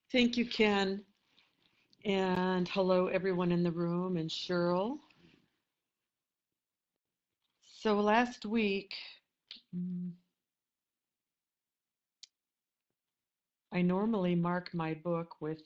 Thank you, Ken. And hello, everyone in the room, and Cheryl. So last week, mm, I normally mark my book with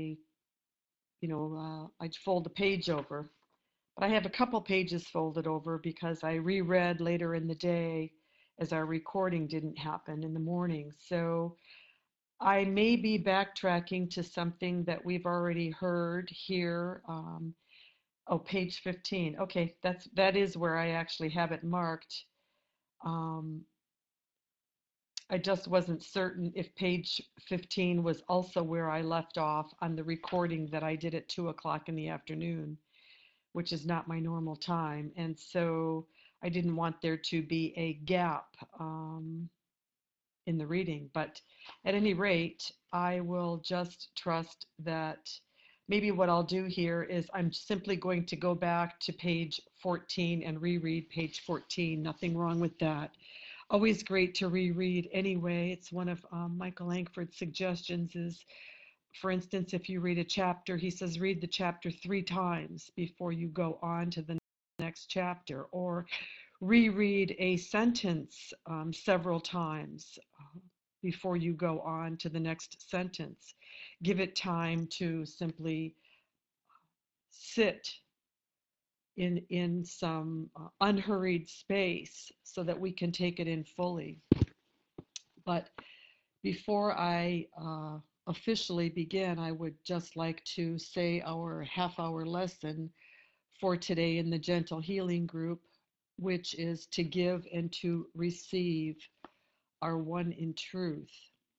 I'd fold a page over. But I have a couple pages folded over because I reread later in the day as our recording didn't happen in the morning. So I may be backtracking to something that we've already heard here. Oh, page 15. Okay, that is where I actually have it marked. Um, I just wasn't certain if page 15 was also where I left off on the recording that I did at 2 o'clock in the afternoon, which is not my normal time. And so I didn't want there to be a gap in the reading. But at any rate, I will just trust that maybe what I'll do here is I'm simply going to go back to page 14 and reread page 14. Nothing wrong with that. Always great to reread anyway. It's one of Michael Langford's suggestions is, for instance, if you read a chapter, he says read the chapter 3 times before you go on to the next chapter, or reread a sentence several times before you go on to the next sentence. Give it time to simply sit in some unhurried space so that we can take it in fully. But before I officially begin, I would just like to say our half-hour lesson for today in the Gentle Healing Group, which is to give and to receive are one in truth.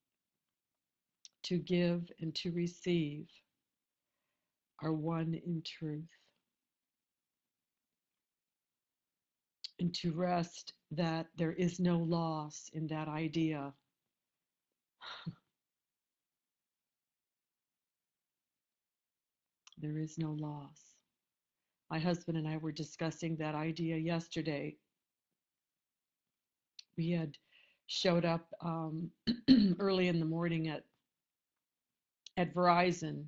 To give and to receive are one in truth. And to rest that there is no loss in that idea. There is no loss. My husband and I were discussing that idea yesterday. We had showed up early in the morning at Verizon.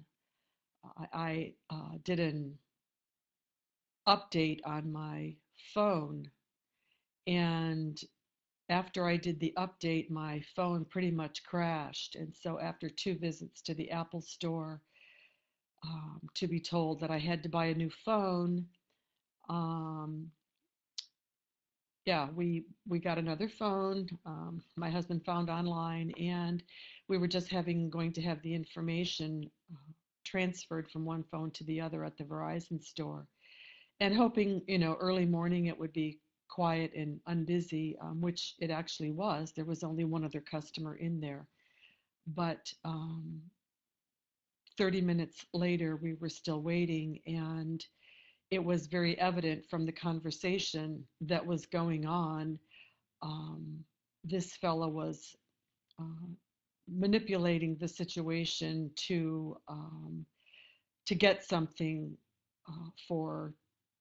I did an update on my phone, and after I did the update, my phone pretty much crashed. And so after 2 visits to the Apple store, to be told that I had to buy a new phone, um, yeah, we got another phone. My husband found online, and we were just going to have the information transferred from one phone to the other at the Verizon store, and hoping, early morning it would be quiet and unbusy, which it actually was. There was only one other customer in there, but 30 minutes later we were still waiting, and it was very evident from the conversation that was going on. This fellow was uh, manipulating the situation to get something for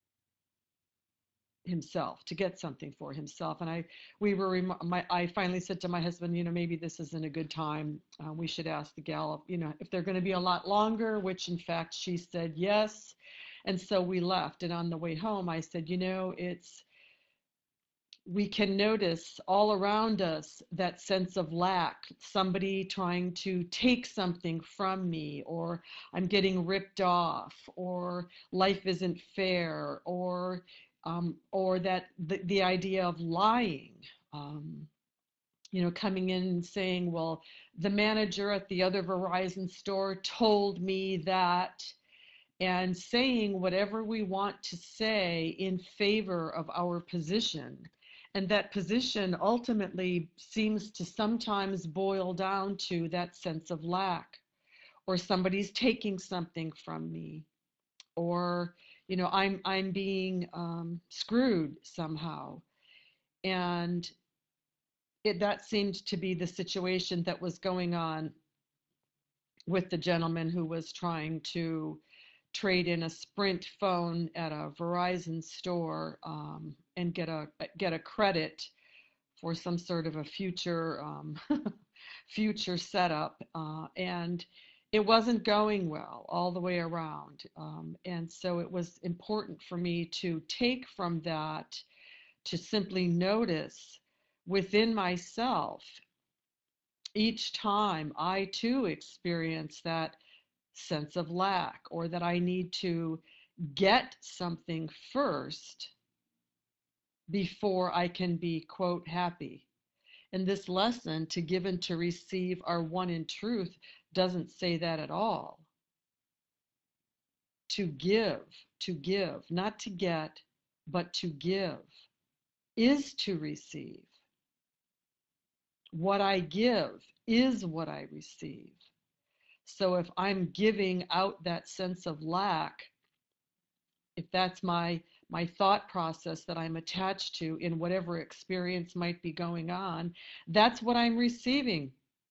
himself, to get something for himself. And I finally said to my husband, maybe this isn't a good time. We should ask the gal, if they're going to be a lot longer, which in fact she said yes. And so we left. And on the way home, I said, we can notice all around us that sense of lack, somebody trying to take something from me, or I'm getting ripped off, or life isn't fair, or that the idea of lying, um, coming in and saying, well, the manager at the other Verizon store told me that, and saying whatever we want to say in favor of our position. And that position ultimately seems to sometimes boil down to that sense of lack, or somebody's taking something from me, or I'm being screwed somehow. And that seemed to be the situation that was going on with the gentleman who was trying to trade in a Sprint phone at a Verizon store, and get a credit for some sort of a future future setup. And it wasn't going well all the way around. And so it was important for me to take from that to simply notice within myself each time I too experience that sense of lack, or that I need to get something first before I can be, quote, happy. And this lesson, to give and to receive are one in truth, doesn't say that at all. To give, not to get, but to give, is to receive. What I give is what I receive. So if I'm giving out that sense of lack, if that's my thought process that I'm attached to in whatever experience might be going on, that's what I'm receiving.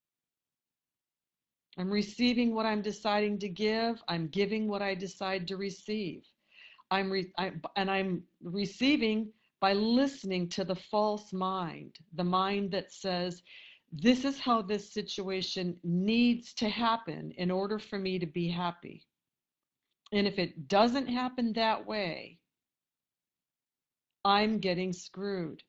I'm receiving what I'm deciding to give. I'm giving what I decide to receive. I'm receiving by listening to the false mind, the mind that says, this is how this situation needs to happen in order for me to be happy. And if it doesn't happen that way, I'm getting screwed.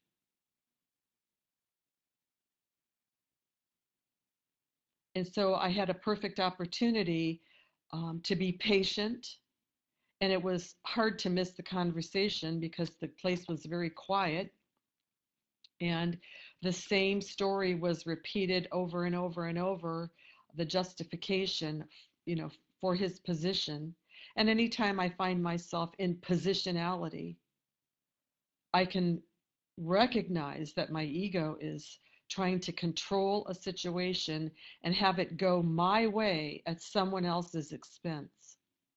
And so I had a perfect opportunity to be patient. And it was hard to miss the conversation because the place was very quiet. And the same story was repeated over and over and over, the justification, for his position. And anytime I find myself in positionality, I can recognize that my ego is trying to control a situation and have it go my way at someone else's expense.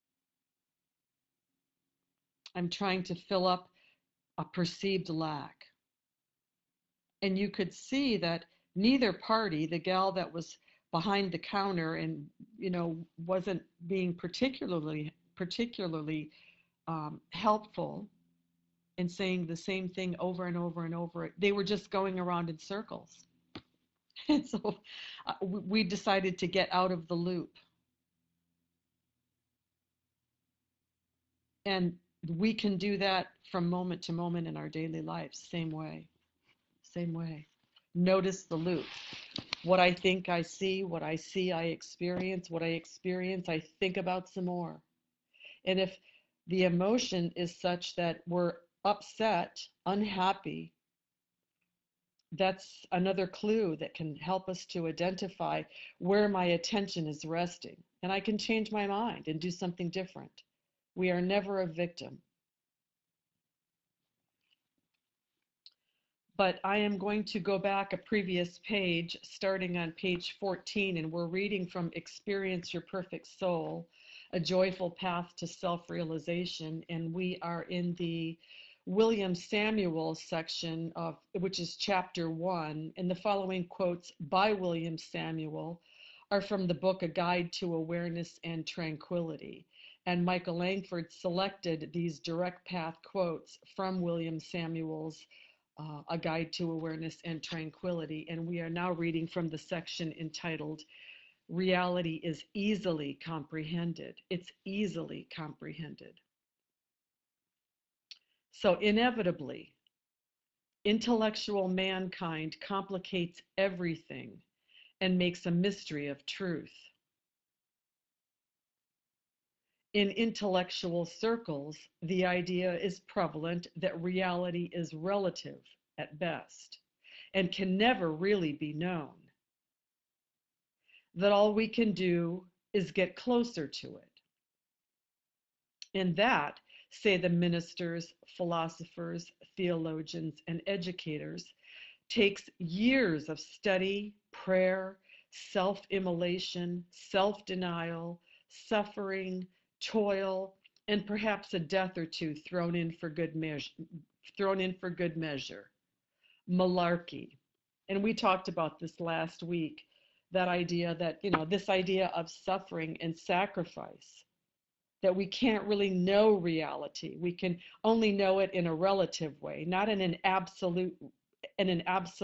I'm trying to fill up a perceived lack. And you could see that neither party, the gal that was behind the counter and wasn't being particularly helpful in saying the same thing over and over and over. They were just going around in circles. And so we decided to get out of the loop. And we can do that from moment to moment in our daily lives. Same way. Same way. Notice the loop. What I think I see, what I see I experience, what I experience I think about some more. And if the emotion is such that we're upset, unhappy, that's another clue that can help us to identify where my attention is resting. And I can change my mind and do something different. We are never a victim. But I am going to go back a previous page, starting on page 14, and we're reading from Experience Your Perfect Soul, A Joyful Path to Self-Realization, and we are in the William Samuel section of, which is chapter 1, and the following quotes by William Samuel are from the book A Guide to Awareness and Tranquility. And Michael Langford selected these direct path quotes from William Samuel's A Guide to Awareness and Tranquility. And we are now reading from the section entitled Reality is Easily Comprehended. It's easily comprehended. So inevitably, intellectual mankind complicates everything and makes a mystery of truth. In intellectual circles, the idea is prevalent that reality is relative at best and can never really be known. That all we can do is get closer to it. And that, say the ministers, philosophers, theologians, and educators, takes years of study, prayer, self-immolation, self-denial, suffering, toil, and perhaps a death or two thrown in for good measure. Malarkey. And we talked about this last week, that idea that, this idea of suffering and sacrifice, that we can't really know reality. We can only know it in a relative way, not in an absolute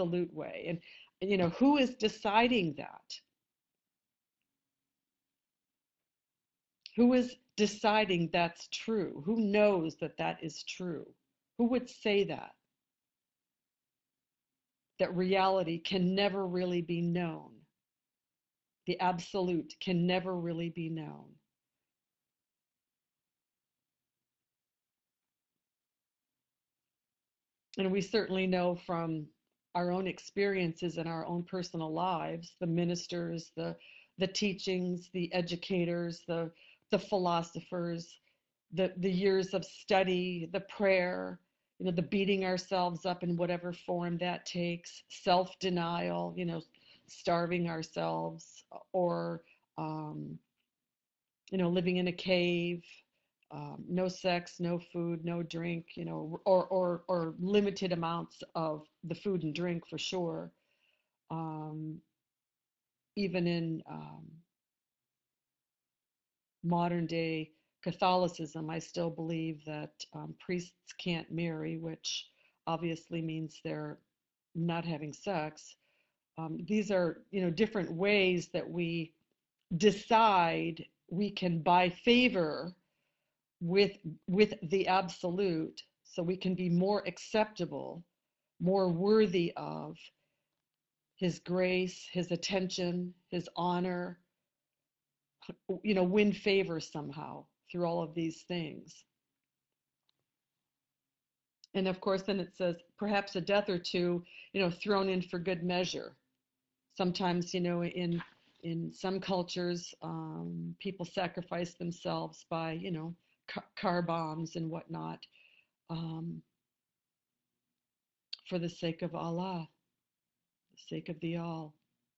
way. And who is deciding that? Who is deciding that's true? Who knows that that is true? Who would say that? That reality can never really be known. The absolute can never really be known. And we certainly know from our own experiences in our own personal lives, the ministers, the teachings, the educators, the philosophers, the years of study, the prayer, the beating ourselves up in whatever form that takes, self-denial, starving ourselves, or um, living in a cave, no sex, no food, no drink, or limited amounts of the food and drink for sure. Um, Even in modern day Catholicism, I still believe that priests can't marry, which obviously means they're not having sex. These are, different ways that we decide we can buy favor with with the absolute, so we can be more acceptable, more worthy of his grace, his attention, his honor, win favor somehow through all of these things. And of course, then it says perhaps a death or two, thrown in for good measure. Sometimes, in some cultures, people sacrifice themselves by, car bombs and whatnot, um, for the sake of Allah, the sake of the all.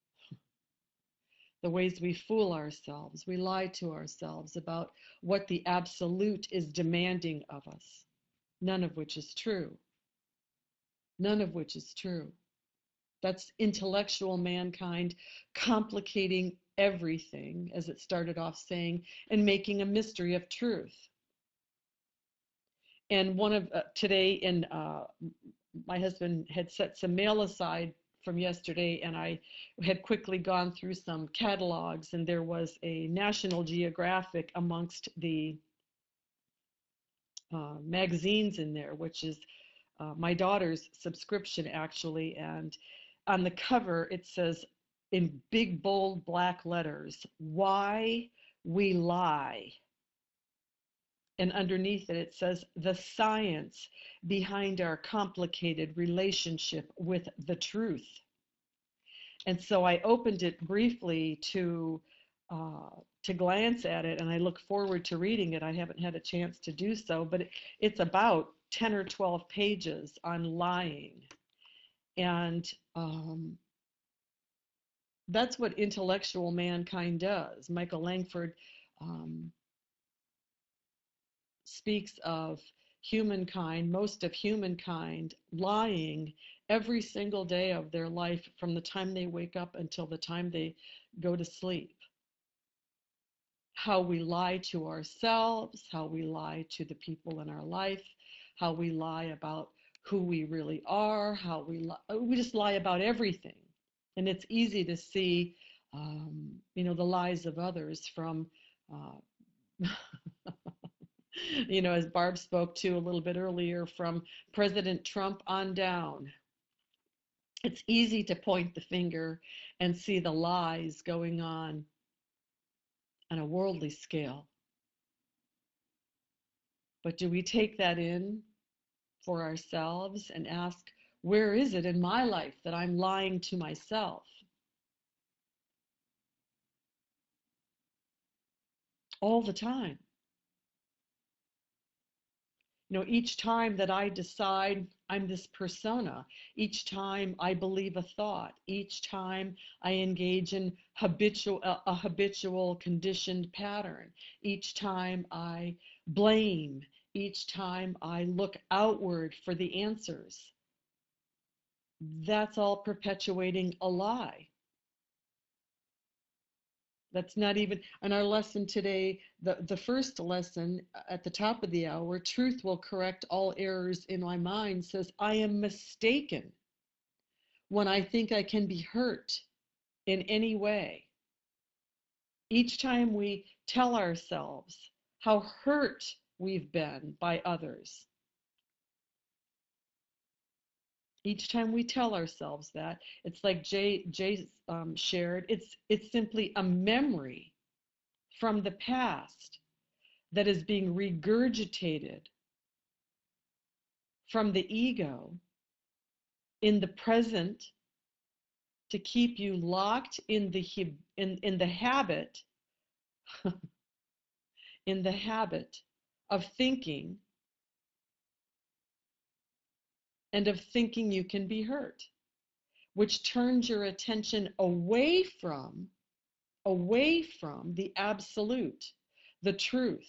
The ways we fool ourselves, we lie to ourselves about what the absolute is demanding of us, none of which is true. None of which is true. That's intellectual mankind complicating everything, as it started off saying, and making a mystery of truth. And one of today, in my husband had set some mail aside from yesterday, and I had quickly gone through some catalogs, and there was a National Geographic amongst the magazines in there, which is my daughter's subscription actually. And on the cover, it says in big, bold, black letters, "Why We Lie." And underneath it, it says, "The science behind our complicated relationship with the truth." And so I opened it briefly to glance at it, and I look forward to reading it. I haven't had a chance to do so, but it's about 10 or 12 pages on lying. And that's what intellectual mankind does. Michael Langford um, speaks of humankind, most of humankind, lying every single day of their life from the time they wake up until the time they go to sleep. How we lie to ourselves, how we lie to the people in our life, how we lie about who we really are, how we just lie about everything. And it's easy to see, the lies of others from, as Barb spoke to a little bit earlier, from President Trump on down. It's easy to point the finger and see the lies going on a worldly scale. But do we take that in for ourselves and ask, where is it in my life that I'm lying to myself? All the time. Each time that I decide I'm this persona, each time I believe a thought, each time I engage in a habitual conditioned pattern, each time I blame, each time I look outward for the answers, that's all perpetuating a lie. That's not even, in our lesson today, the first lesson at the top of the hour, "Truth will correct all errors in my mind," says, I am mistaken when I think I can be hurt in any way. Each time we tell ourselves how hurt we've been by others. Each time we tell ourselves that, it's like Jay shared, it's simply a memory from the past that is being regurgitated from the ego in the present to keep you locked in the habit in the habit of thinking and of thinking you can be hurt, which turns your attention away from the absolute, the truth.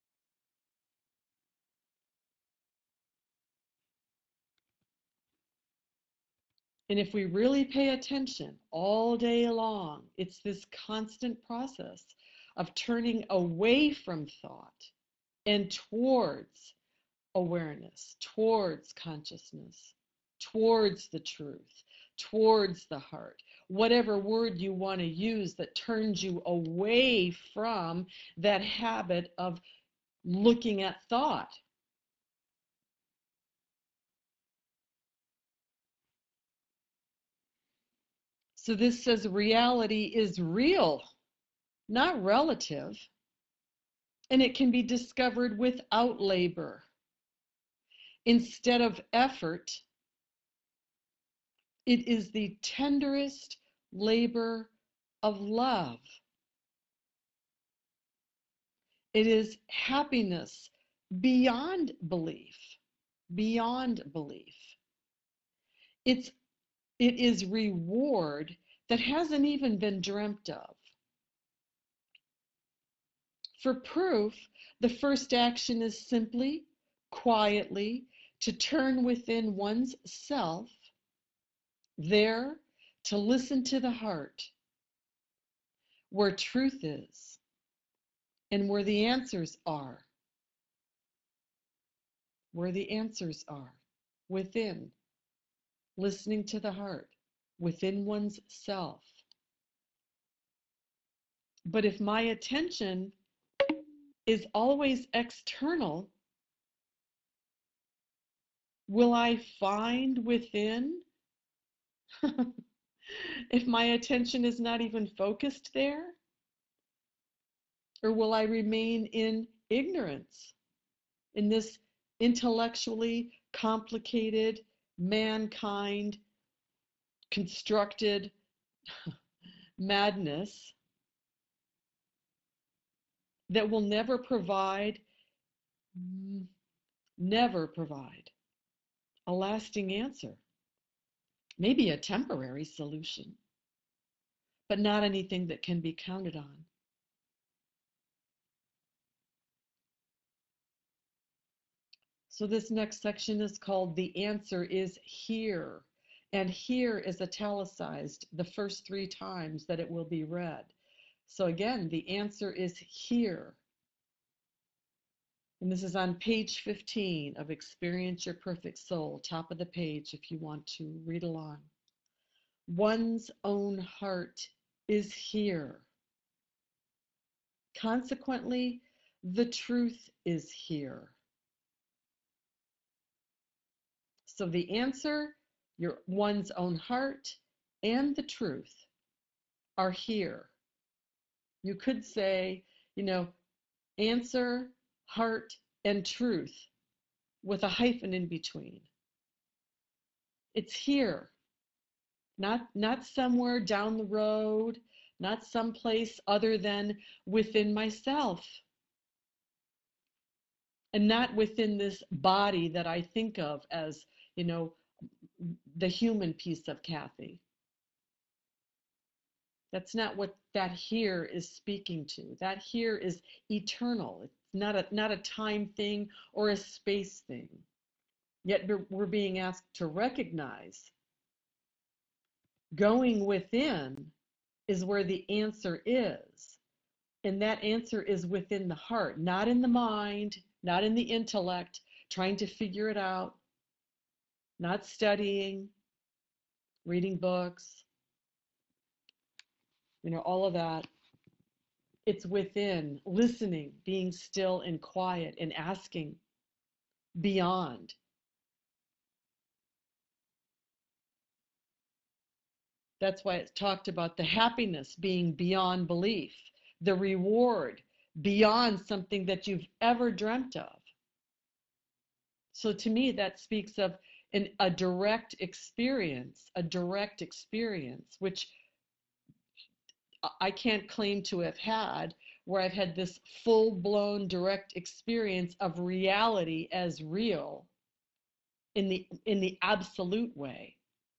And if we really pay attention all day long, it's this constant process of turning away from thought and towards awareness, towards consciousness, towards the truth, towards the heart. Whatever word you want to use that turns you away from that habit of looking at thought. So this says reality is real, not relative, and it can be discovered without labor. Instead of effort, it is the tenderest labor of love. It is happiness beyond belief, beyond belief. It is reward that hasn't even been dreamt of. For proof, the first action is simply, quietly, to turn within one's self, there to listen to the heart, where truth is and where the answers are. Where the answers are, within, listening to the heart, within one's self. But if my attention is always external, will I find within? If my attention is not even focused there? Or will I remain in ignorance, in this intellectually complicated, mankind constructed madness that will never provide a lasting answer? Maybe a temporary solution, but not anything that can be counted on. So this next section is called The Answer is Here. And here is italicized the first 3 times that it will be read. So again, the answer is here. And this is on page 15 of Experience Your Perfect Soul, top of the page if you want to read along. One's own heart is here. Consequently, the truth is here. So the answer, one's own heart, and the truth are here. You could say, answer, heart, and truth with a hyphen in between. It's here, not somewhere down the road, not someplace other than within myself, and not within this body that I think of as, the human piece of Kathy. That's not what that here is speaking to. That here is eternal. It's not a time thing or a space thing. Yet we're being asked to recognize going within is where the answer is. And that answer is within the heart, not in the mind, not in the intellect, trying to figure it out, not studying, reading books, all of that. It's within, listening, being still and quiet and asking beyond. That's why it's talked about the happiness being beyond belief, the reward beyond something that you've ever dreamt of. So to me, that speaks of a direct experience, which I can't claim to have had, where I've had this full-blown direct experience of reality as real in the absolute way.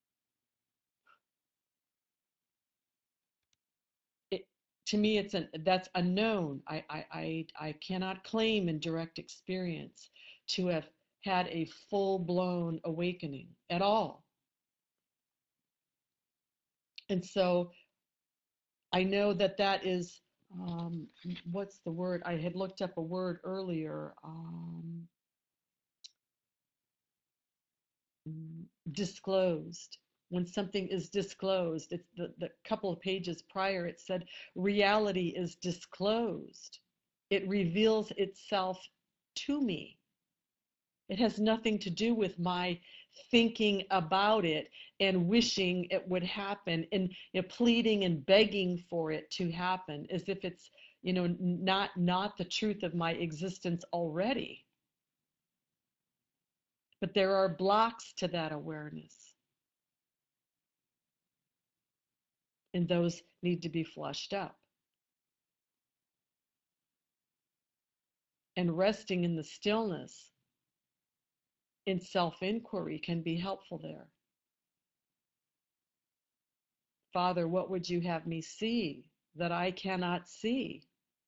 It, to me, that's unknown. I cannot claim in direct experience to have had a full-blown awakening at all. And so I know that is, what's the word? I had looked up a word earlier, disclosed. When something is disclosed, it's the couple of pages prior, it said reality is disclosed. It reveals itself to me. It has nothing to do with my thinking about it and wishing it would happen and pleading and begging for it to happen as if it's not the truth of my existence already. But there are blocks to that awareness, and those need to be flushed up. And resting in the stillness in self-inquiry can be helpful there. Father, what would you have me see that I cannot see?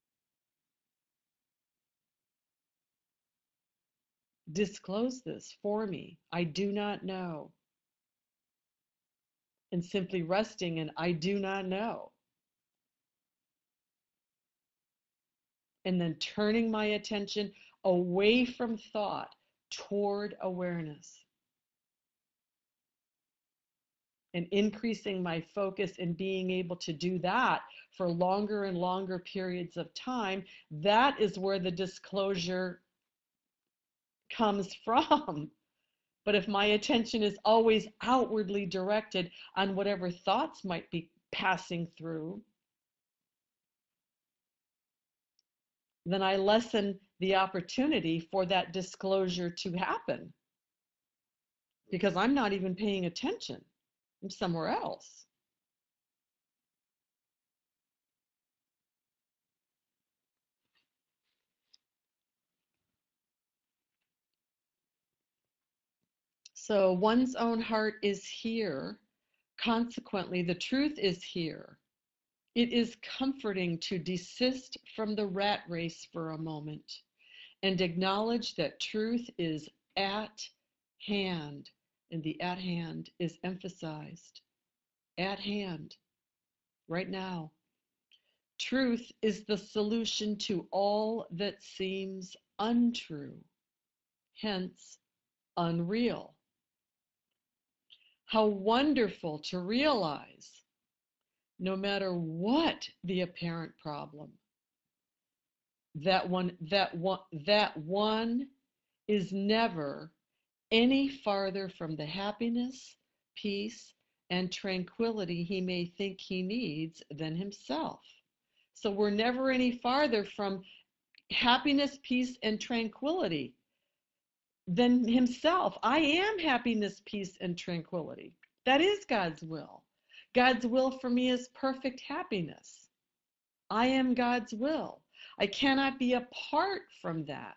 Disclose this for me. I do not know. And simply resting in I do not know. And then turning my attention away from thought toward awareness. And increasing my focus and being able to do that for longer and longer periods of time, that is where the disclosure comes from. But if my attention is always outwardly directed on whatever thoughts might be passing through, then I lessen the opportunity for that disclosure to happen because I'm not even paying attention. I'm somewhere else. So one's own heart is here. Consequently, the truth is here. It is comforting to desist from the rat race for a moment and acknowledge that truth is at hand, and the at hand is emphasized. At hand, right now. Truth is the solution to all that seems untrue, hence unreal. How wonderful to realize, no matter what the apparent problem, that one is never any farther from the happiness, peace, and tranquility he may think he needs than himself. So we're never any farther from happiness, peace, and tranquility than himself. I am happiness, peace, and tranquility. That is God's will. God's will for me is perfect happiness. I am God's will. I cannot be apart from that.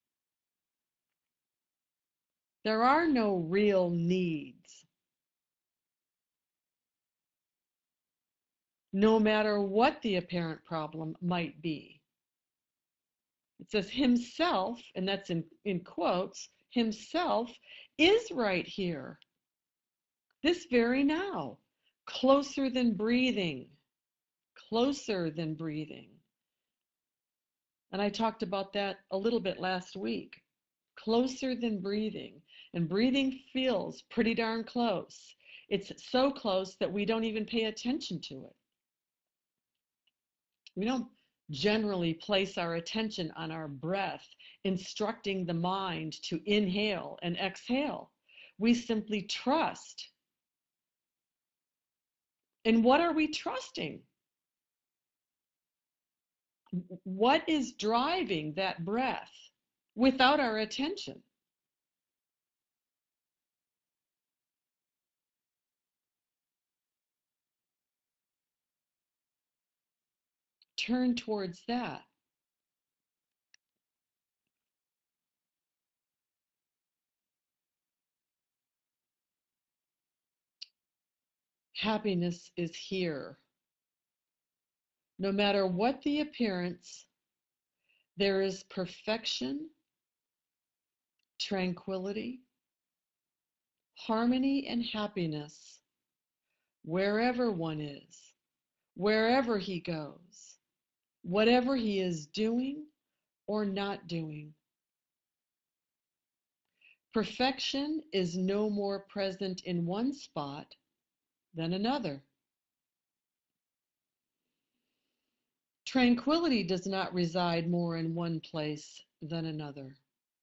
There are no real needs, no matter what the apparent problem might be. It says himself, and that's in quotes, himself is right here, this very now, closer than breathing, closer than breathing. And I talked about that a little bit last week. Closer than breathing. And breathing feels pretty darn close. It's so close that we don't even pay attention to it. We don't generally place our attention on our breath, instructing the mind to inhale and exhale. We simply trust. And what are we trusting? What is driving that breath without our attention? Turn towards that. Happiness is here. No matter what the appearance, there is perfection, tranquility, harmony, and happiness wherever one is, wherever he goes, whatever he is doing or not doing. Perfection is no more present in one spot than another. Tranquility does not reside more in one place than another.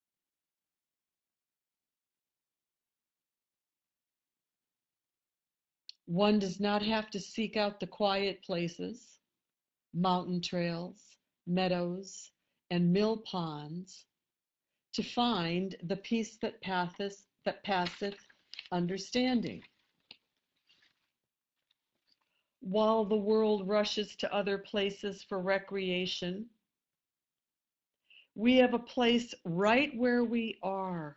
One does not have to seek out the quiet places, mountain trails, meadows, and mill ponds to find the peace that passeth understanding. While the world rushes to other places for recreation, we have a place right where we are,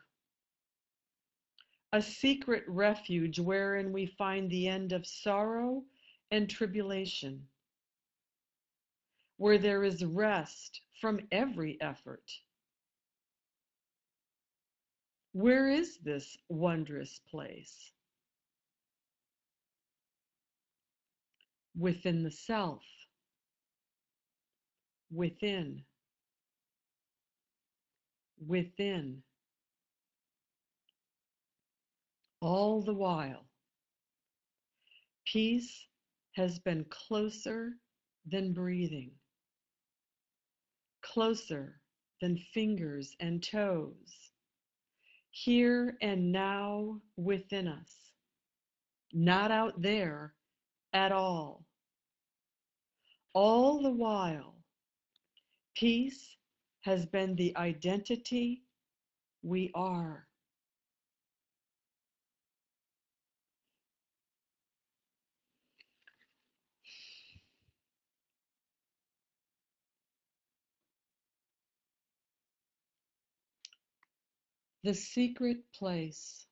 a secret refuge wherein we find the end of sorrow and tribulation, where there is rest from every effort. Where is this wondrous place? Within the self, within, within. All the while, peace has been closer than breathing, closer than fingers and toes, here and now within us, not out there at all. All the while, peace has been the identity we are. The secret place.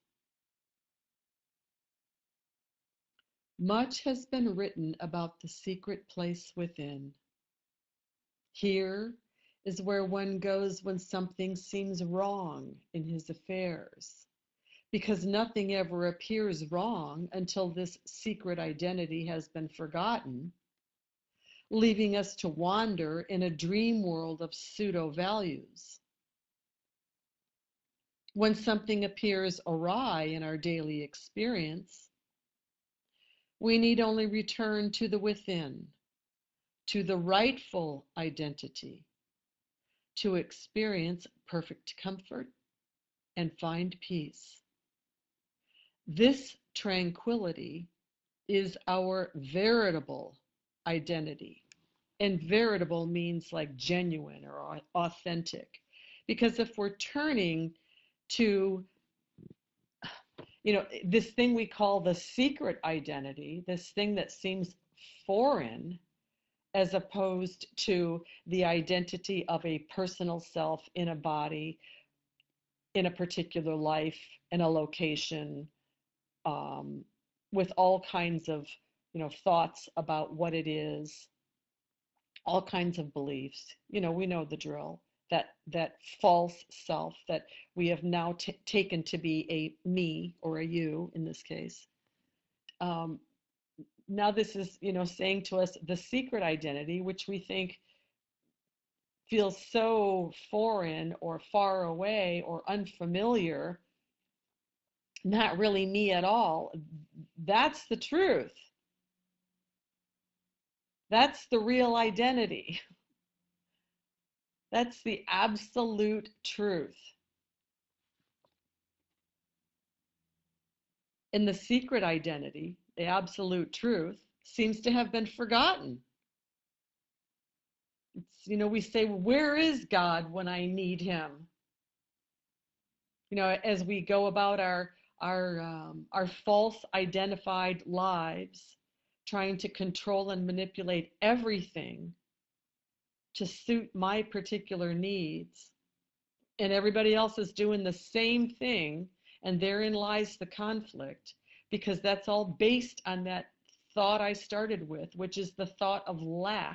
Much has been written about the secret place within. Here is where one goes when something seems wrong in his affairs, because nothing ever appears wrong until this secret identity has been forgotten, leaving us to wander in a dream world of pseudo values. When something appears awry in our daily experience, we need only return to the within, to the rightful identity, to experience perfect comfort and find peace. This tranquility is our veritable identity. And veritable means like genuine or authentic. Because if we're turning to, this thing we call the secret identity, this thing that seems foreign, as opposed to the identity of a personal self in a body, in a particular life, in a location, with all kinds of, thoughts about what it is, all kinds of beliefs. We know the drill. That false self that we have now taken to be a me or a you in this case. Now this is, saying to us the secret identity, which we think feels so foreign or far away or unfamiliar, not really me at all. That's the truth. That's the real identity. That's the absolute truth. And the secret identity, the absolute truth, seems to have been forgotten. It's, we say, where is God when I need him? As we go about our false identified lives, trying to control and manipulate everything to suit my particular needs, and everybody else is doing the same thing, and therein lies the conflict, because that's all based on that thought I started with, which is the thought of lack.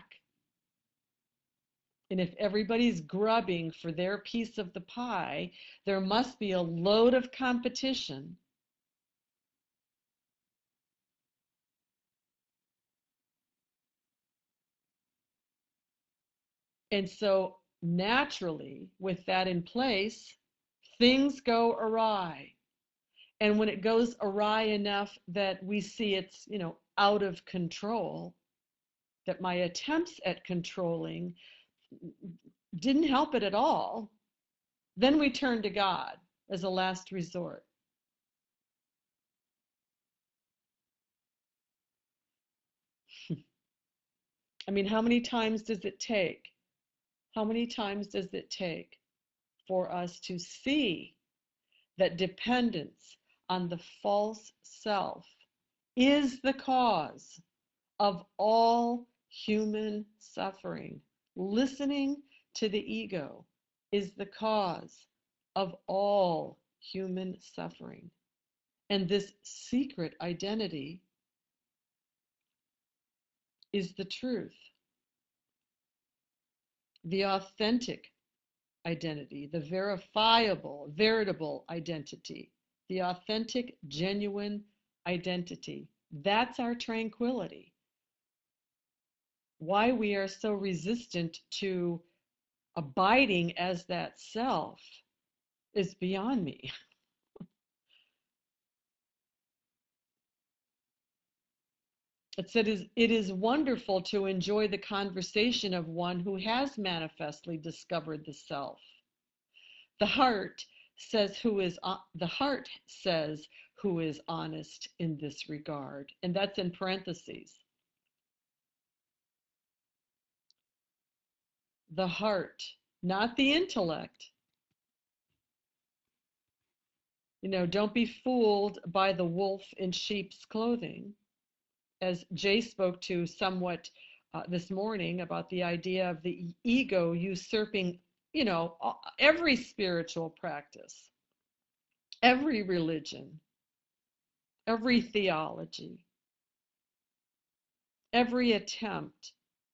And if everybody's grubbing for their piece of the pie, there must be a load of competition. And so naturally, with that in place, things go awry. And when it goes awry enough that we see it's, out of control, that my attempts at controlling didn't help it at all, then we turn to God as a last resort. I mean, how many times does it take? How many times does it take for us to see that dependence on the false self is the cause of all human suffering? Listening to the ego is the cause of all human suffering. And this secret identity is the truth, the authentic identity, the verifiable, veritable identity, the authentic, genuine identity. That's our tranquility. Why we are so resistant to abiding as that self is beyond me. It is wonderful to enjoy the conversation of one who has manifestly discovered the self. The heart the heart says who is honest in this regard, and that's in parentheses. The heart, not the intellect. Don't be fooled by the wolf in sheep's clothing, as Jay spoke to somewhat this morning about the idea of the ego usurping, every spiritual practice, every religion, every theology, every attempt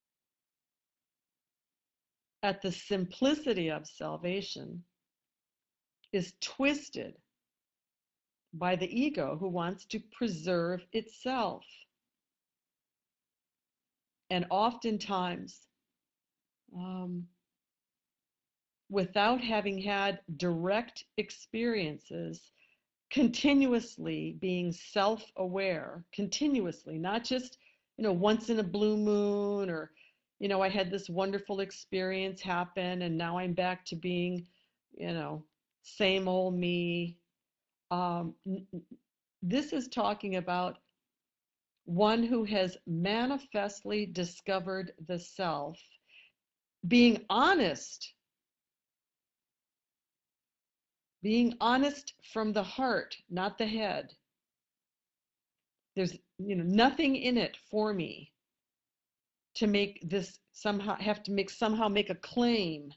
at the simplicity of salvation is twisted by the ego who wants to preserve itself. And oftentimes, without having had direct experiences, continuously being self-aware, continuously, not just, once in a blue moon, or, I had this wonderful experience happen and now I'm back to being, same old me. Um, this is talking about one who has manifestly discovered the self, being honest from the heart, not the head. There's, nothing in it for me to make this somehow make a claim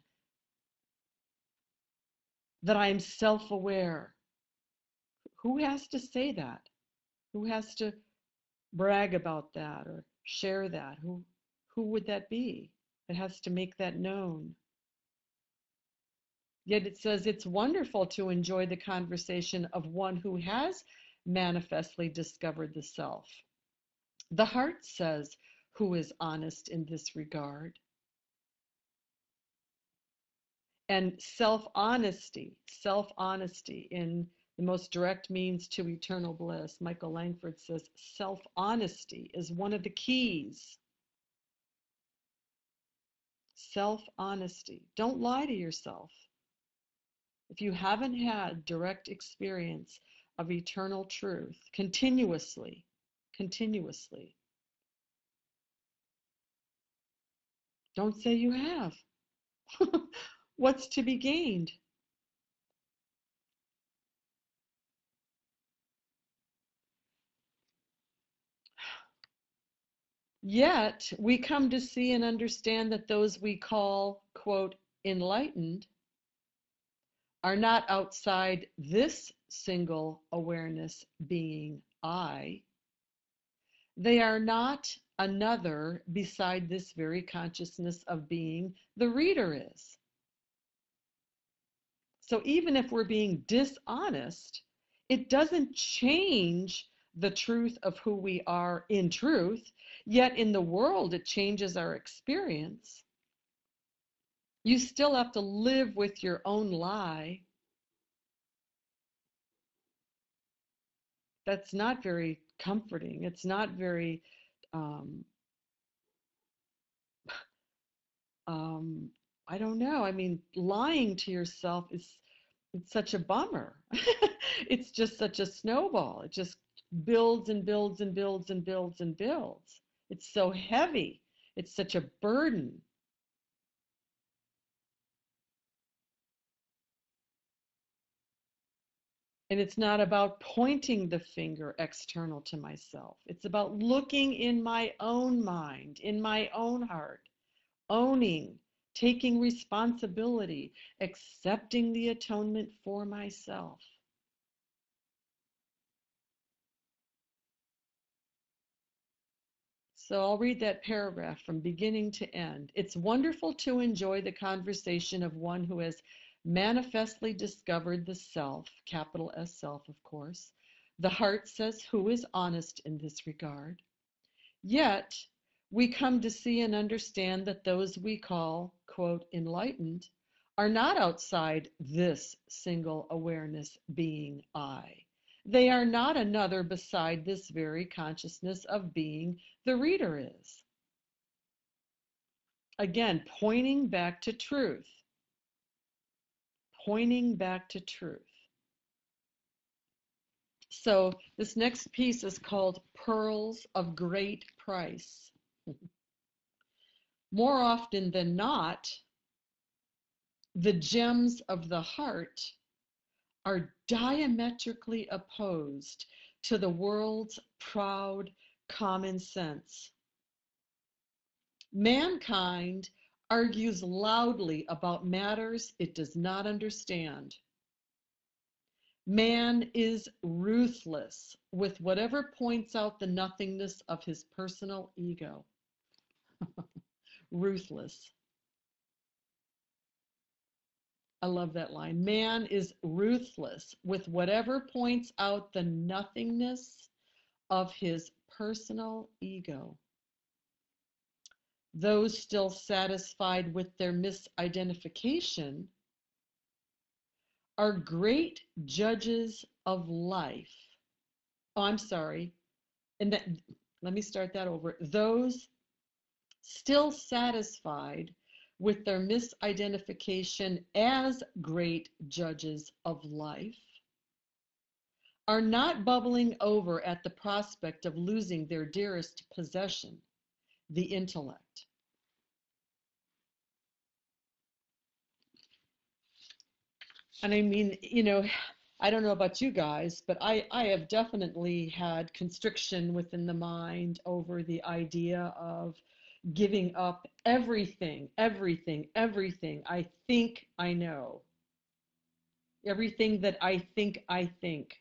that I'm self-aware. Who has to say that? Who has to brag about that or share that? Who would that be that has to make that known? Yet it says it's wonderful to enjoy the conversation of one who has manifestly discovered the self. The heart says who is honest in this regard. And self-honesty in the most direct means to eternal bliss. Michael Langford says self-honesty is one of the keys. Self-honesty. Don't lie to yourself. If you haven't had direct experience of eternal truth continuously, don't say you have. What's to be gained? Yet we come to see and understand that those we call, quote, enlightened are not outside this single awareness being I. They are not another beside this very consciousness of being the reader is. So even if we're being dishonest, it doesn't change the truth of who we are in truth, yet in the world it changes our experience. You still have to live with your own lie. That's not very comforting. It's not very, um, um, I don't know. I mean, lying to yourself is it's such a bummer. It's just such a snowball. It just builds and builds and builds and builds and builds. It's so heavy. It's such a burden. And it's not about pointing the finger external to myself. It's about looking in my own mind, in my own heart, owning, taking responsibility, accepting the atonement for myself. So I'll read that paragraph from beginning to end. It's wonderful to enjoy the conversation of one who has manifestly discovered the self, capital S self, of course. The heart says, who is honest in this regard? Yet, we come to see and understand that those we call, quote, enlightened, are not outside this single awareness being I. They are not another beside this very consciousness of being the reader is. Again, pointing back to truth. Pointing back to truth. So this next piece is called Pearls of Great Price. More often than not, the gems of the heart are diametrically opposed to the world's proud common sense. Mankind argues loudly about matters it does not understand. Man is ruthless with whatever points out the nothingness of his personal ego. Ruthless. I love that line. Man is ruthless with whatever points out the nothingness of his personal ego. Those still satisfied with their misidentification are great judges of life. Oh, I'm sorry. And that, let me start that over. Those still satisfied with their misidentification as great judges of life are not bubbling over at the prospect of losing their dearest possession, the intellect. And I mean, I don't know about you guys, but I have definitely had constriction within the mind over the idea of giving up everything, everything, everything I think I know, everything that I think I think.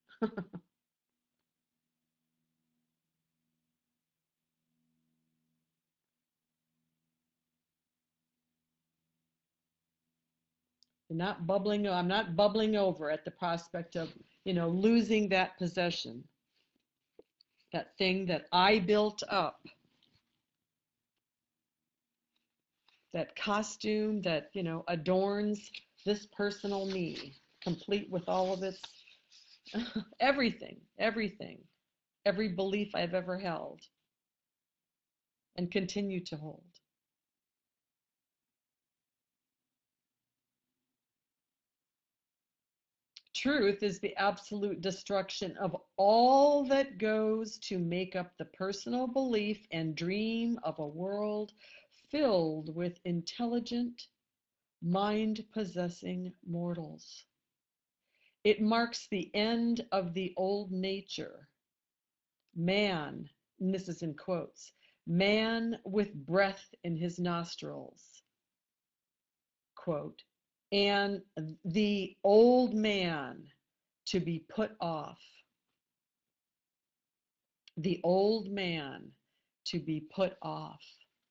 I'm not bubbling over at the prospect of, losing that possession, that thing that I built up, that costume that, adorns this personal me, complete with all of its everything, every belief I've ever held and continue to hold. truth is the absolute destruction of all that goes to make up the personal belief and dream of a world filled with intelligent, mind-possessing mortals. It marks the end of the old nature, man, and this is in quotes, man with breath in his nostrils, quote, and the old man to be put off. The old man to be put off.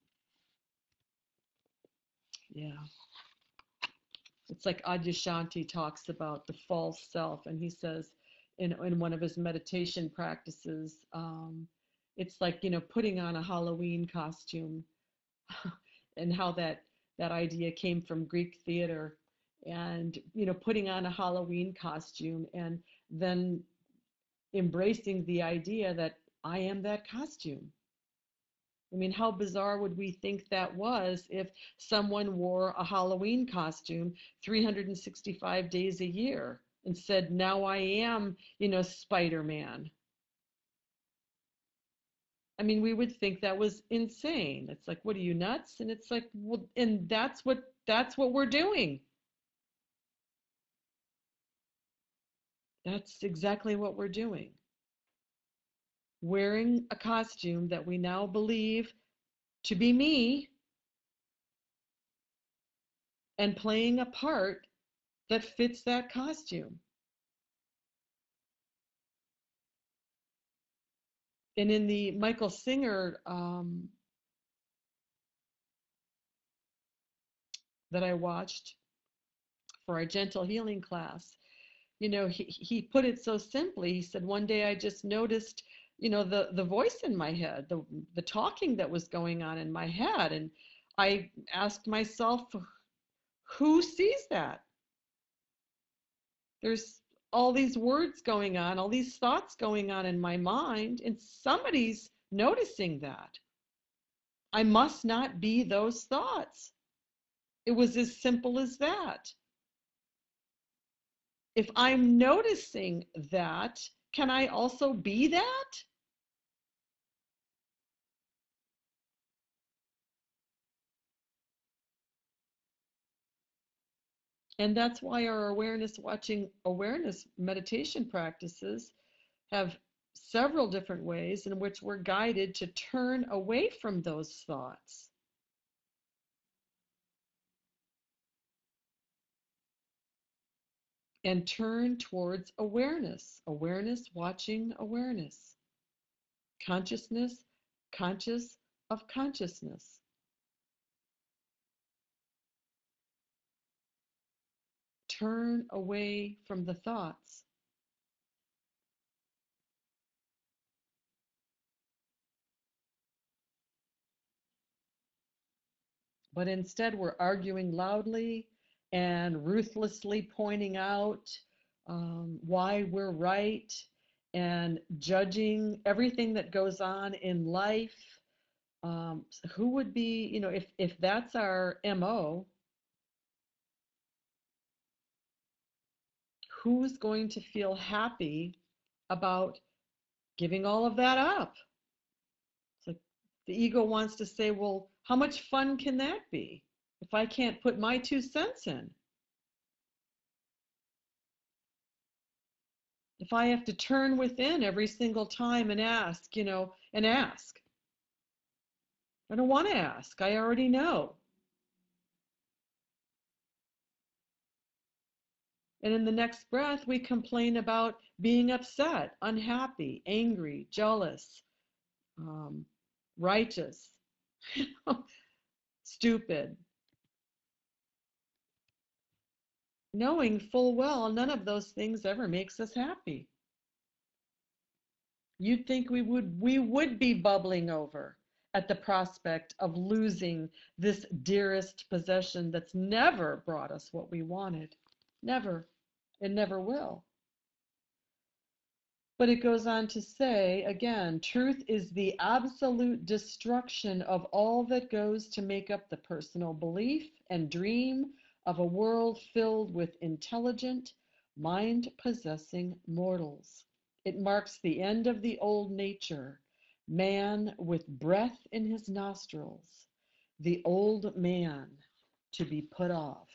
Yeah. It's like Adyashanti talks about the false self, and he says in one of his meditation practices, it's like, putting on a Halloween costume and how that idea came from Greek theater and, putting on a Halloween costume and then embracing the idea that I am that costume. I mean, how bizarre would we think that was if someone wore a Halloween costume 365 days a year and said, now I am, Spider-Man. I mean, we would think that was insane. It's like, what are you, nuts? And it's like, well, and that's what we're doing. That's exactly what we're doing. Wearing a costume that we now believe to be me and playing a part that fits that costume. And in the Michael Singer that I watched for our gentle healing class, he put it so simply. He said, one day I just noticed, the voice in my head, the talking that was going on in my head. And I asked myself, who sees that? There's all these words going on, all these thoughts going on in my mind, and somebody's noticing that. I must not be those thoughts. It was as simple as that. If I'm noticing that, can I also be that? And that's why our awareness meditation practices have several different ways in which we're guided to turn away from those thoughts and turn towards awareness. Awareness, watching awareness. Consciousness, conscious of consciousness. Turn away from the thoughts. But instead, we're arguing loudly and ruthlessly pointing out why we're right and judging everything that goes on in life. Who would be, if that's our MO, who's going to feel happy about giving all of that up? It's like the ego wants to say, well, how much fun can that be if I can't put my 2 cents in? If I have to turn within every single time and ask, and ask. I don't want to ask. I already know. And in the next breath, we complain about being upset, unhappy, angry, jealous, righteous, stupid, knowing full well none of those things ever makes us happy. You'd think we would be bubbling over at the prospect of losing this dearest possession that's never brought us what we wanted. Never. It never will. But it goes on to say, again, truth is the absolute destruction of all that goes to make up the personal belief and dream of a world filled with intelligent, mind-possessing mortals. It marks the end of the old nature, man with breath in his nostrils, the old man to be put off.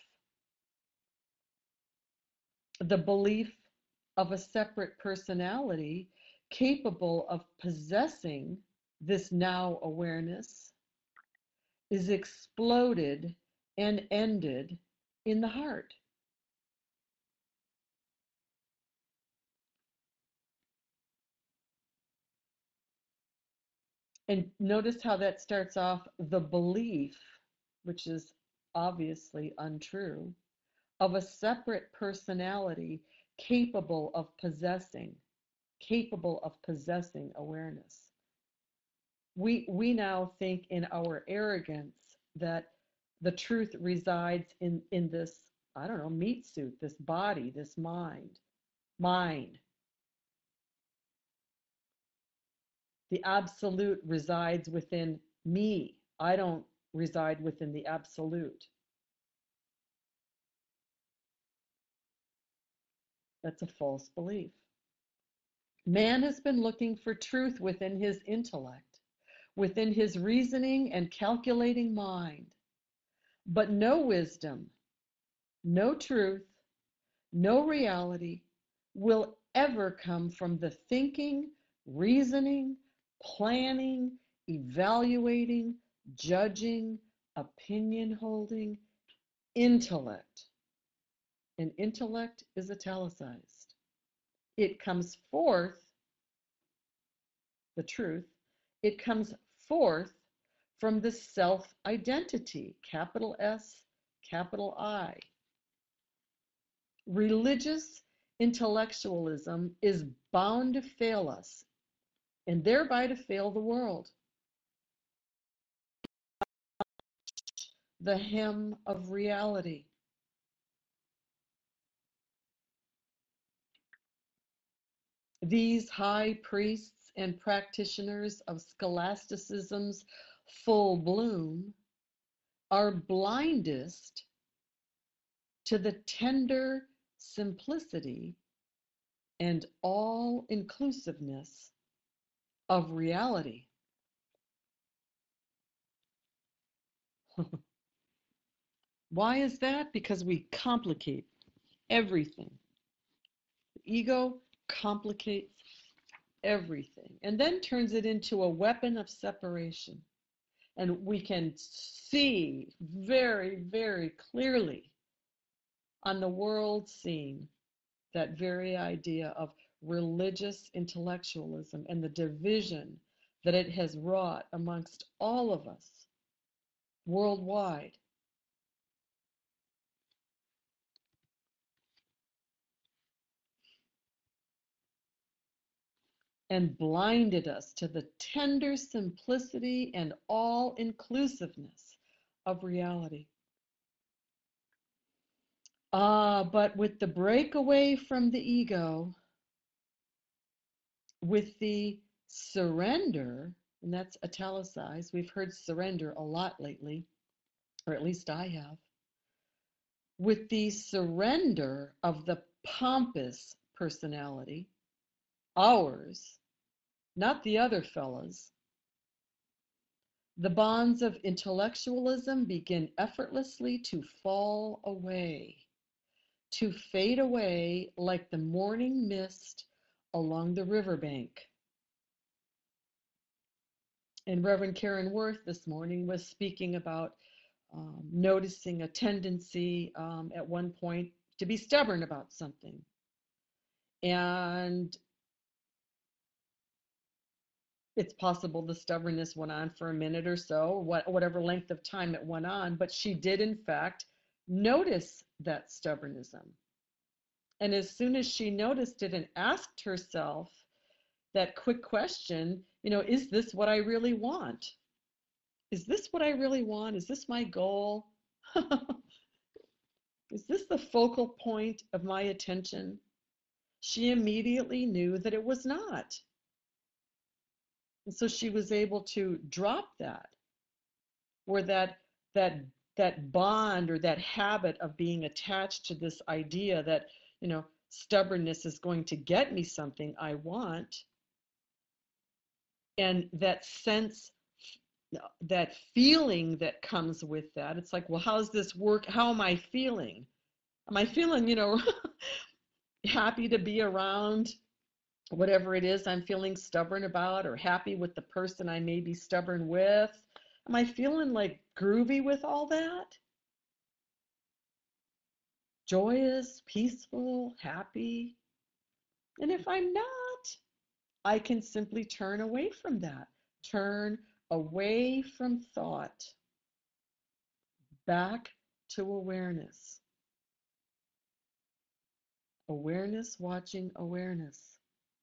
The belief of a separate personality capable of possessing this now awareness is exploded and ended in the heart. And notice how that starts off the belief, which is obviously untrue, of a separate personality capable of possessing awareness. We now think in our arrogance that the truth resides in this, I don't know, meat suit, this body, this mind. The absolute resides within me. I don't reside within the absolute. That's a false belief. Man has been looking for truth within his intellect, within his reasoning and calculating mind. But no wisdom, no truth, no reality will ever come from the thinking, reasoning, planning, evaluating, judging, opinion holding intellect. And intellect is italicized. It comes forth, the truth, it comes forth from the self-identity, capital S, capital I. Religious intellectualism is bound to fail us, and thereby to fail the world. The hem of reality. These high priests and practitioners of scholasticism's full bloom are blindest to the tender simplicity and all-inclusiveness of reality. Why is that? Because we complicate everything. The ego complicates everything and then turns it into a weapon of separation. And we can see very, very clearly on the world scene that very idea of religious intellectualism and the division that it has wrought amongst all of us worldwide. And blinded us to the tender simplicity and all-inclusiveness of reality. But with the breakaway from the ego, with the surrender, and that's italicized, we've heard surrender a lot lately, or at least I have. With the surrender of the pompous personality, ours, not the other fellas, the bonds of intellectualism begin effortlessly to fall away, to fade away like the morning mist along the riverbank. And Reverend Karen Worth this morning was speaking about noticing a tendency at one point to be stubborn about something. And it's possible the stubbornness went on for a minute or so, whatever length of time it went on, but she did in fact notice that stubbornism. And as soon as she noticed it and asked herself that quick question, is this what I really want? Is this what I really want? Is this my goal? Is this the focal point of my attention? She immediately knew that it was not. And so she was able to drop that, where that bond or that habit of being attached to this idea that, stubbornness is going to get me something I want. And that sense, that feeling that comes with that, it's like, well, how's this work? How am I feeling? Am I feeling, happy to be around whatever it is I'm feeling stubborn about, or happy with the person I may be stubborn with? Am I feeling like groovy with all that? Joyous, peaceful, happy? And if I'm not, I can simply turn away from that. Turn away from thought, back to awareness. Awareness, watching awareness.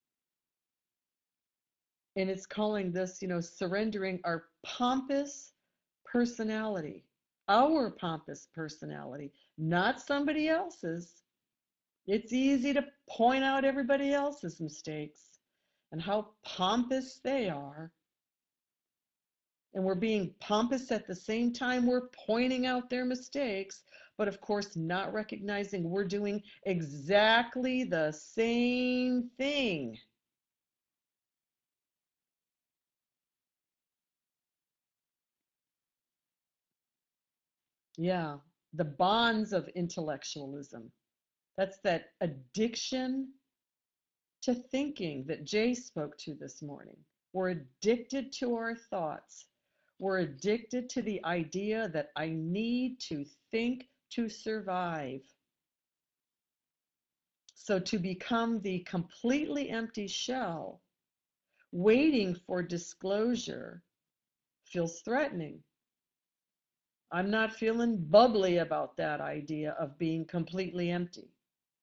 And it's calling this, surrendering our pompous personality, our pompous personality, not somebody else's. It's easy to point out everybody else's mistakes and how pompous they are. And we're being pompous at the same time we're pointing out their mistakes, but of course not recognizing we're doing exactly the same thing. Yeah, the bonds of intellectualism. That's that addiction to thinking that Jay spoke to this morning. We're addicted to our thoughts. We're addicted to the idea that I need to think to survive. So to become the completely empty shell, waiting for disclosure, feels threatening. I'm not feeling bubbly about that idea of being completely empty.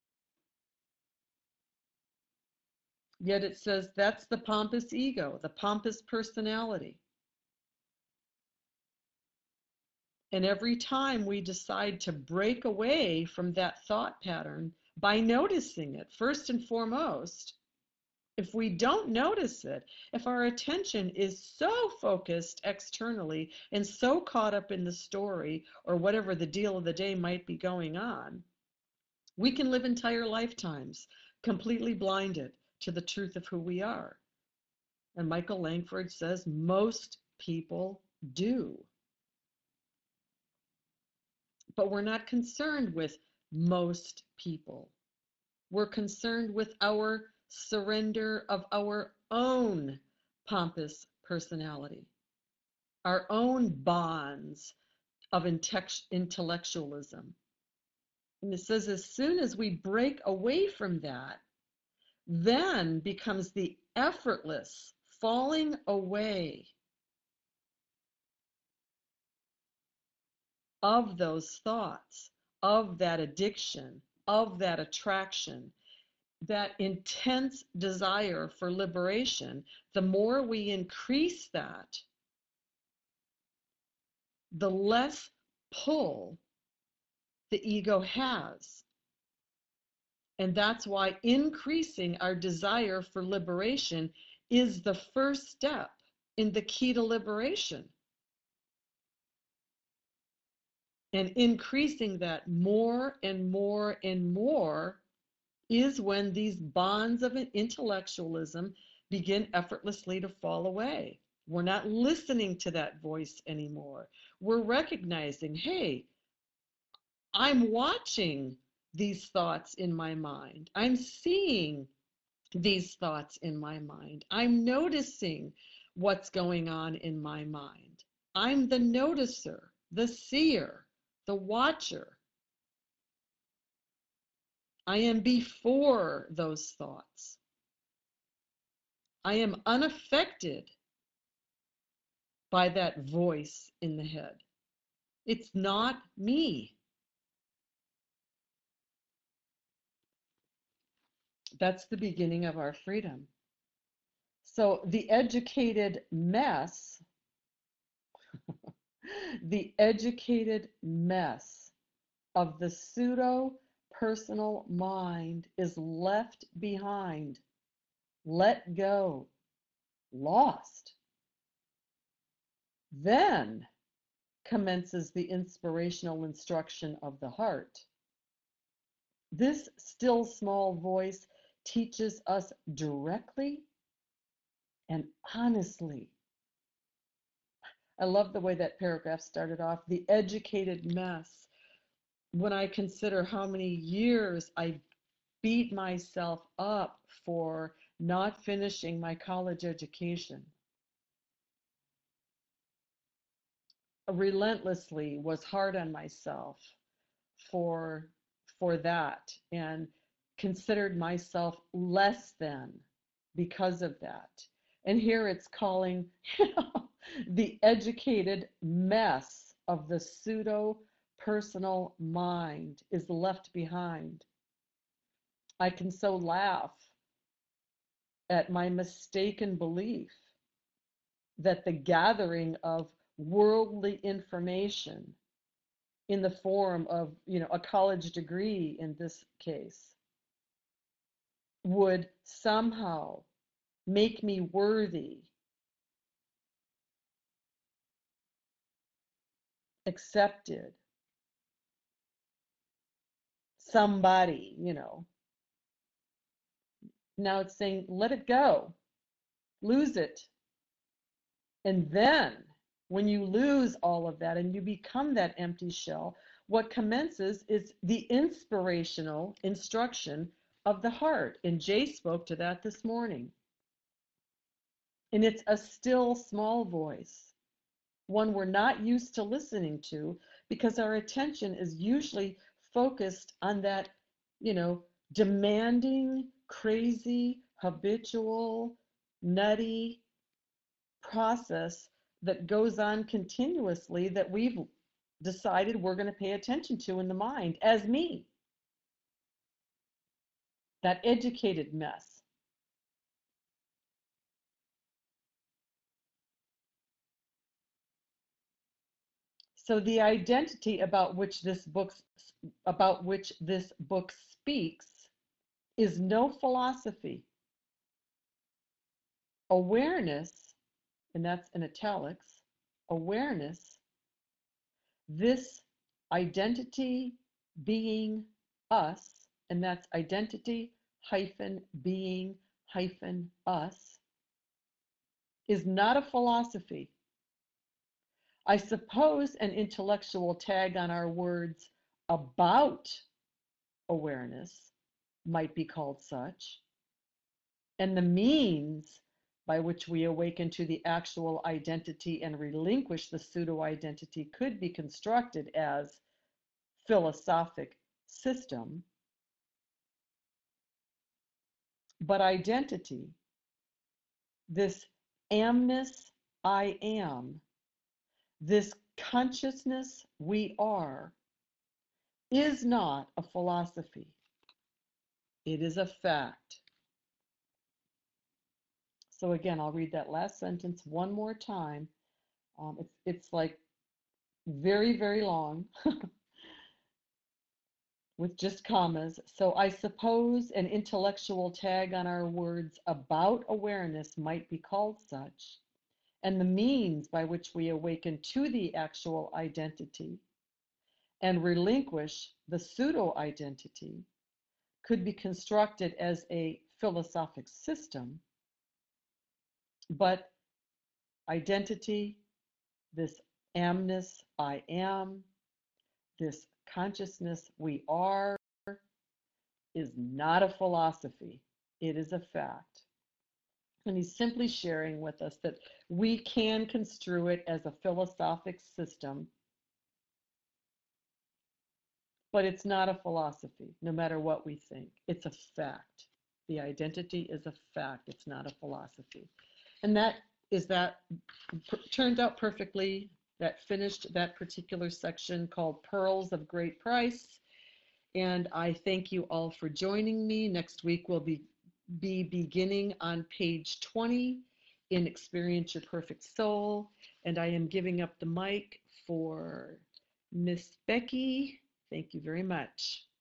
Yet it says that's the pompous ego, the pompous personality. And every time we decide to break away from that thought pattern by noticing it, first and foremost, if we don't notice it, if our attention is so focused externally and so caught up in the story or whatever the deal of the day might be going on, we can live entire lifetimes completely blinded to the truth of who we are. And Michael Langford says most people do. But we're not concerned with most people. We're concerned with our surrender of our own pompous personality, our own bonds of intellectualism. And it says as soon as we break away from that, then becomes the effortless falling away of those thoughts, of that addiction, of that attraction, that intense desire for liberation. The more we increase that, the less pull the ego has. And that's why increasing our desire for liberation is the first step in the key to liberation. And increasing that more and more and more is when these bonds of intellectualism begin effortlessly to fall away. We're not listening to that voice anymore. We're recognizing, hey, I'm watching these thoughts in my mind. I'm seeing these thoughts in my mind. I'm noticing what's going on in my mind. I'm the noticer, the seer, the watcher. I am before those thoughts. I am unaffected by that voice in the head. It's not me. That's the beginning of our freedom. So the educated mess, the educated mess of the pseudo personal mind is left behind, let go, lost. Then commences the inspirational instruction of the heart. This still small voice teaches us directly and honestly. I love the way that paragraph started off. The educated mess. When I consider how many years I beat myself up for not finishing my college education, relentlessly was hard on myself for that, and considered myself less than because of that. And here it's calling the educated mess of the pseudo personal mind is left behind. I can so laugh at my mistaken belief that the gathering of worldly information in the form of, a college degree in this case, would somehow make me worthy, accepted, somebody. Now it's saying, let it go, lose it. And then when you lose all of that and you become that empty shell, what commences is the inspirational instruction of the heart. And Jay spoke to that this morning. And it's a still small voice, one we're not used to listening to because our attention is usually focused on that, demanding, crazy, habitual, nutty process that goes on continuously that we've decided we're going to pay attention to in the mind as me, that educated mess. So the identity about which this book speaks is no philosophy. Awareness, and that's in italics, awareness, this identity being us, and that's identity hyphen being hyphen us, is not a philosophy. I suppose an intellectual tag on our words about awareness might be called such, and the means by which we awaken to the actual identity and relinquish the pseudo-identity could be constructed as philosophic system. But identity, this amness I am, this consciousness we are, is not a philosophy. It is a fact. So again, I'll read that last sentence one more time. It's like very, very long with just commas. So I suppose an intellectual tag on our words about awareness might be called such, and the means by which we awaken to the actual identity and relinquish the pseudo-identity could be constructed as a philosophic system, but identity, this amness I am, this consciousness we are, is not a philosophy. It is a fact. And he's simply sharing with us that we can construe it as a philosophic system, but it's not a philosophy, no matter what we think. It's a fact. The identity is a fact. It's not a philosophy. And that turned out perfectly. That finished that particular section called Pearls of Great Price. And I thank you all for joining me. Next week we'll be beginning on page 20 in Experience Your Perfect Soul. And I am giving up the mic for Miss Becky. Thank you very much.